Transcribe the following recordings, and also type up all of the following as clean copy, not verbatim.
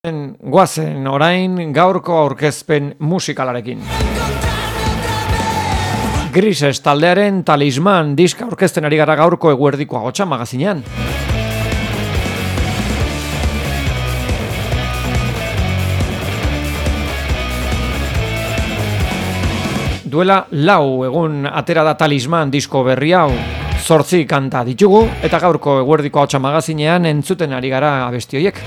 Guazen orain gaurko aurkezpen musikalarekin. Grises taldearen Talisman diska aurkezten ari gara gaurko eguerdiko Ahotsa magazinean. Duela 4 egun atera da Talisman disko berri hau. 8 kanta ditugu eta gaurko eguerdiko Ahotsa magazinean entzuten ari gara abesti horiek.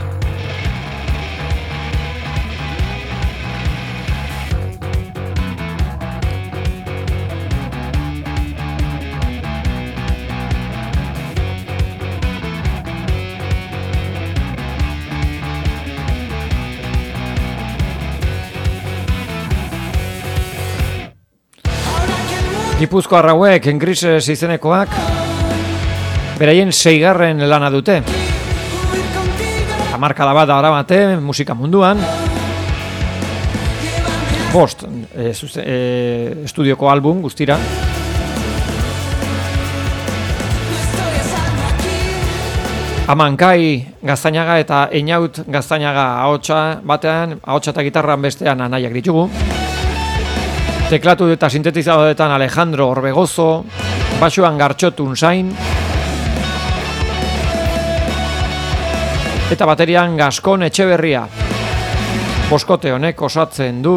Gipuzkoar hauek Grises izenekoak beraien 6. lana dute. Hamarkada bat darabate musika munduan. 5 estudioko album guztira. Amankai Gaztañaga eta Einaut Gaztañaga ahotsa batean, ahotsa eta gitarran bestean anaiak ditugu. Teklatu eta sintetizadoretan Alejandro Orbegozo, basuan Gartxot Unzain, eta baterian Gaskon Etxeberria. Boskote honek osatzen du.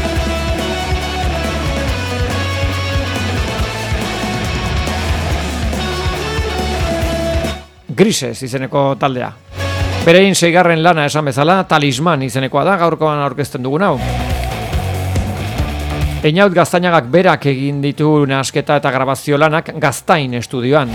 Grises izeneko taldea. Berein 6. lana esan bezala, Talisman izenekoa da gaurkoan aurkezten dugun hau. Einaut Gaztañagak berak egin ditu nahasketa eta grabazio lanak Gaztain estudioan.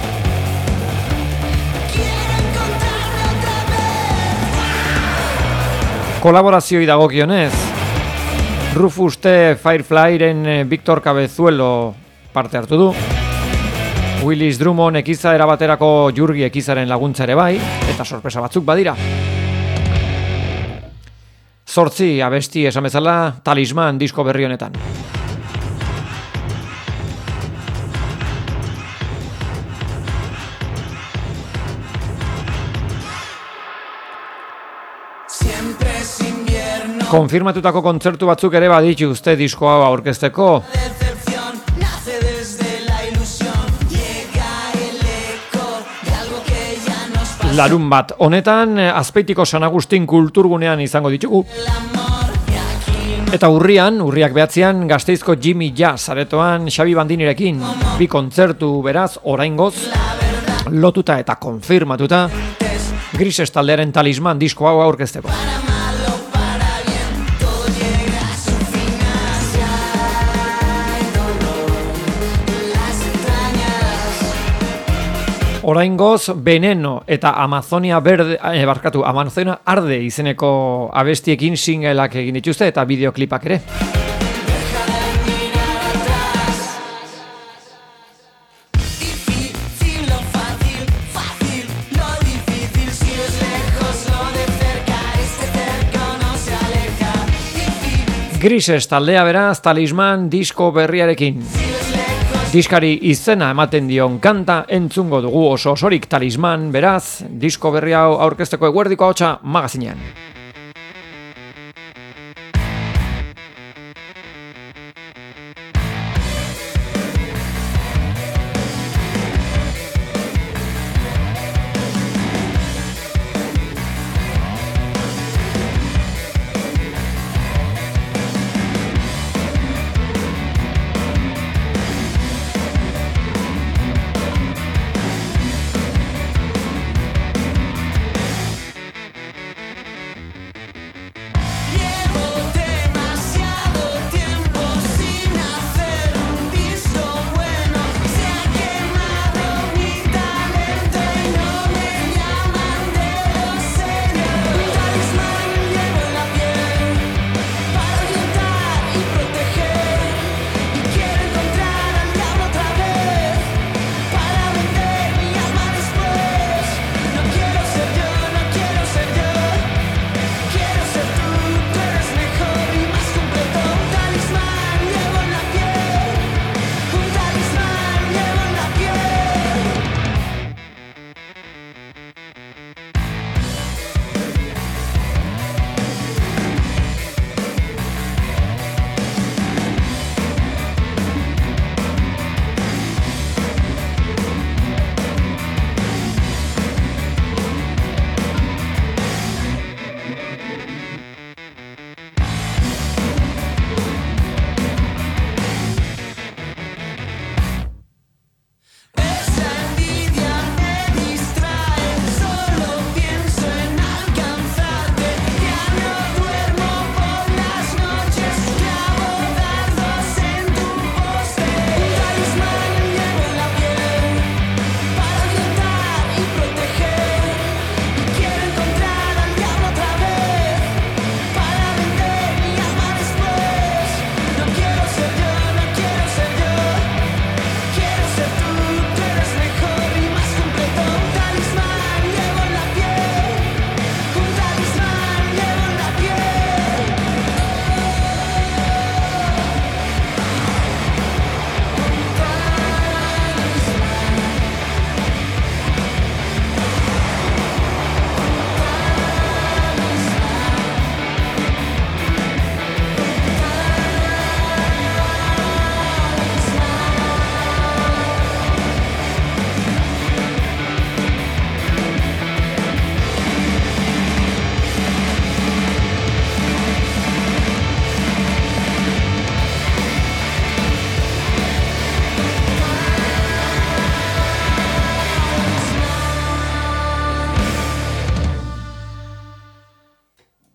Kolaborazioi dagokionez, Rufus T. Fireflyren Victor Cabezuelo parte hartu du. Willis Drummond ekizaera baterako Jurgi ekizaren laguntza ere bai, eta sorpresa batzuk badira. 8 abesti esan bezala Talisman disko berri honetan. Konfirmatutako kontzertu batzuk ere badituzte disko hau aurkezteko. Larun bat honetan Azpeitiko San Agustin kulturgunean izango ditugu. Eta urriak 9 Gasteizko Jimmy Jazz aretoan Xabi Bandinirekin 2 kontzertu beraz oraingoz lotuta eta konfirmatuta Grises taldearen Talisman disko hau aurkezteko. Oraingoz Veneno eta Amazonia Arde izeneko abestiekin singleak egin dituzte eta bideoklipak ere. Grises taldea beraz Talisman disko berriarekin. Diskari izena ematen dion kanta entzungo dugu oso osorik Talisman beraz disko berri hau aurkezteko eguerdiko Ahotsa magazinean.